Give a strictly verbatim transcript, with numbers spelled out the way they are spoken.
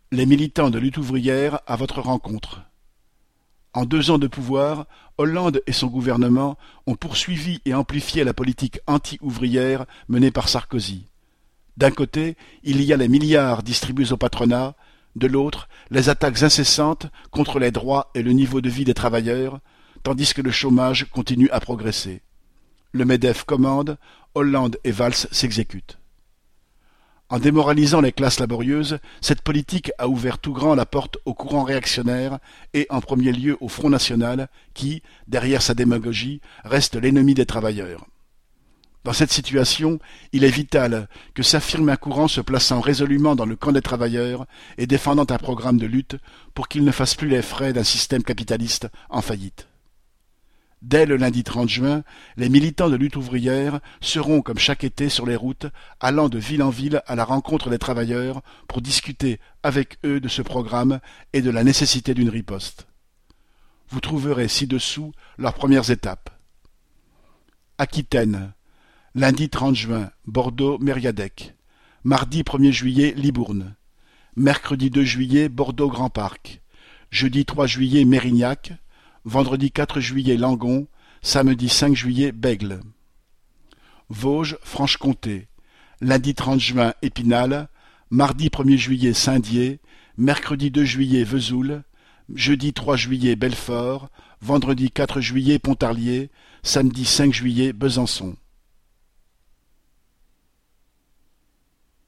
Les militants de Lutte ouvrière à votre rencontre. En deux ans de pouvoir, Hollande et son gouvernement ont poursuivi et amplifié la politique anti-ouvrière menée par Sarkozy. D'un côté, il y a les milliards distribués au patronat, de l'autre, les attaques incessantes contre les droits et le niveau de vie des travailleurs, tandis que le chômage continue à progresser. Le MEDEF commande, Hollande et Valls s'exécutent. En démoralisant les classes laborieuses, cette politique a ouvert tout grand la porte au courant réactionnaire et en premier lieu au Front national qui, derrière sa démagogie, reste l'ennemi des travailleurs. Dans cette situation, il est vital que s'affirme un courant se plaçant résolument dans le camp des travailleurs et défendant un programme de lutte pour qu'il ne fasse plus les frais d'un système capitaliste en faillite. Dès le lundi trente juin, les militants de Lutte ouvrière seront, comme chaque été, sur les routes, allant de ville en ville à la rencontre des travailleurs pour discuter avec eux de ce programme et de la nécessité d'une riposte. Vous trouverez ci-dessous leurs premières étapes. Aquitaine, lundi trente juin, Bordeaux-Mériadec. Mardi premier juillet, Libourne. Mercredi deux juillet, Bordeaux-Grand Parc. Jeudi trois juillet, Mérignac. Vendredi quatre juillet, Langon. Samedi cinq juillet, Bègle. Vosges, Franche-Comté. Lundi trente juin, Épinal. Mardi premier juillet, Saint-Dié. Mercredi deux juillet, Vesoul. Jeudi trois juillet, Belfort. Vendredi quatre juillet, Pontarlier. Samedi cinq juillet, Besançon.